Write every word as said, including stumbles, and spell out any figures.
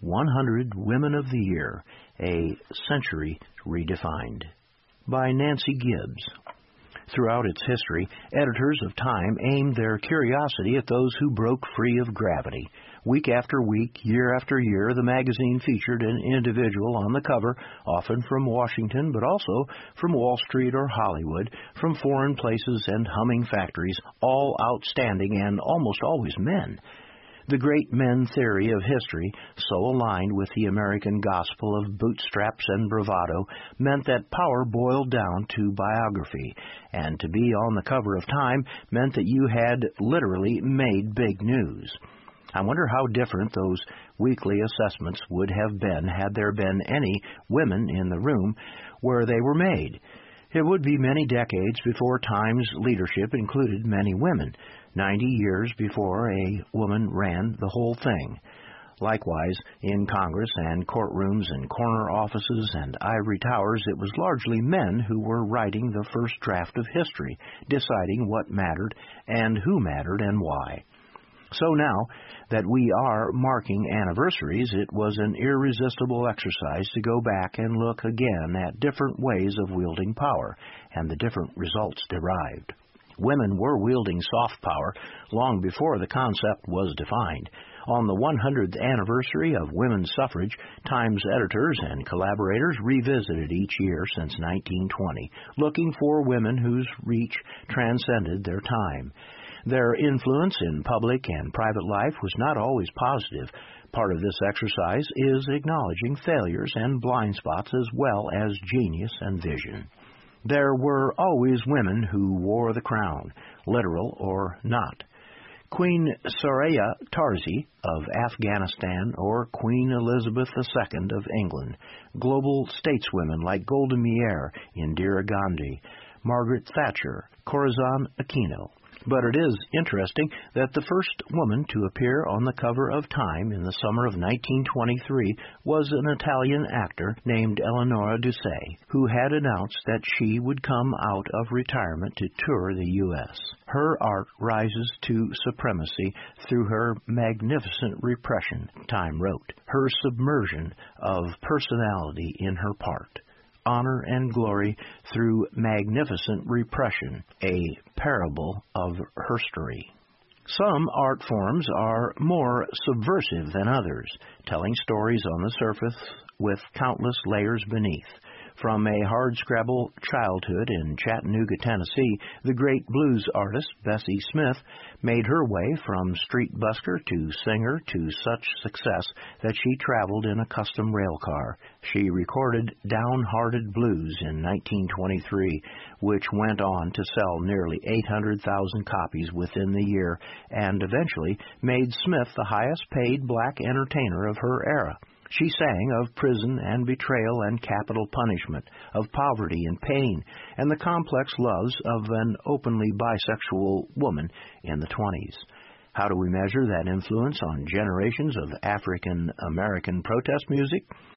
one hundred Women of the Year, A Century Redefined, by Nancy Gibbs. Throughout its history, editors of Time aimed their curiosity at those who broke free of gravity. Week after week, year after year, the magazine featured an individual on the cover, often from Washington, but also from Wall Street or Hollywood, from foreign places and humming factories, all outstanding and almost always men. The great men theory of history, so aligned with the American gospel of bootstraps and bravado, meant that power boiled down to biography, and to be on the cover of Time meant that you had literally made big news. I wonder how different those weekly assessments would have been had there been any women in the room where they were made. It would be many decades before Time's leadership included many women, ninety years before a woman ran the whole thing. Likewise, in Congress and courtrooms and corner offices and ivory towers, it was largely men who were writing the first draft of history, deciding what mattered and who mattered and why. So now that we are marking anniversaries, it was an irresistible exercise to go back and look again at different ways of wielding power and the different results derived. Women were wielding soft power long before the concept was defined. On the one hundredth anniversary of women's suffrage, Time's editors and collaborators revisited each year since nineteen twenty, looking for women whose reach transcended their time. Their influence in public and private life was not always positive. Part of this exercise is acknowledging failures and blind spots as well as genius and vision. There were always women who wore the crown, literal or not. Queen Soraya Tarzi of Afghanistan or Queen Elizabeth the Second of England, global stateswomen like Golda Meir, Indira Gandhi, Margaret Thatcher, Corazon Aquino. But it is interesting that the first woman to appear on the cover of Time in the summer of nineteen twenty-three was an Italian actor named Eleonora Duse, who had announced that she would come out of retirement to tour the U S Her art rises to supremacy through her magnificent repression, Time wrote, her submersion of personality in her part. Honor and glory through magnificent repression, a parable of herstory. Some art forms are more subversive than others, telling stories on the surface with countless layers beneath. From a hardscrabble childhood in Chattanooga, Tennessee, the great blues artist Bessie Smith made her way from street busker to singer to such success that she traveled in a custom rail car. She recorded Downhearted Blues in nineteen twenty-three, which went on to sell nearly eight hundred thousand copies within the year and eventually made Smith the highest-paid black entertainer of her era. She sang of prison and betrayal and capital punishment, of poverty and pain, and the complex loves of an openly bisexual woman in the twenties. How do we measure that influence on generations of African-American protest music?